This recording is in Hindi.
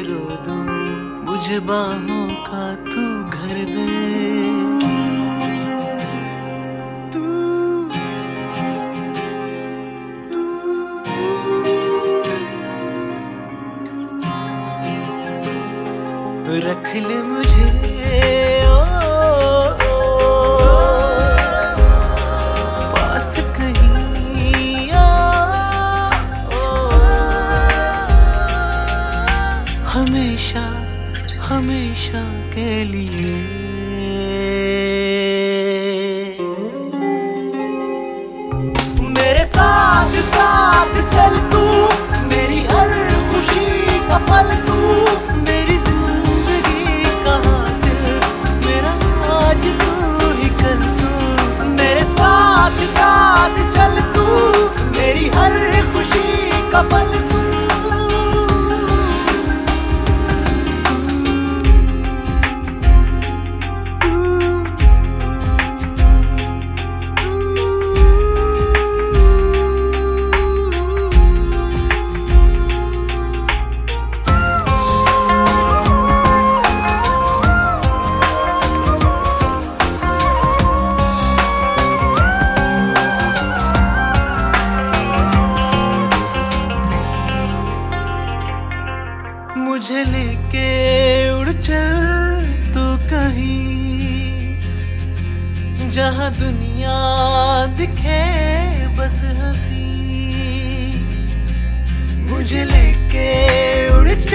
रो दूं, मुझे बाहों का तू घर दे। रख ले मुझे पास कहीं हमेशा हमेशा के लिए। मेरे साथ साथ चल तू, मेरी हर खुशी का पल तू, मेरी जिंदगी का हासिल, मेरा आज तू ही कल तू। मेरे साथ साथ चल तू, मेरी हर खुशी का पल तू। मुझे लेके उड़ चल तू कहीं, जहां दुनिया दिखे बस हंसी। मुझे लेके उड़ चल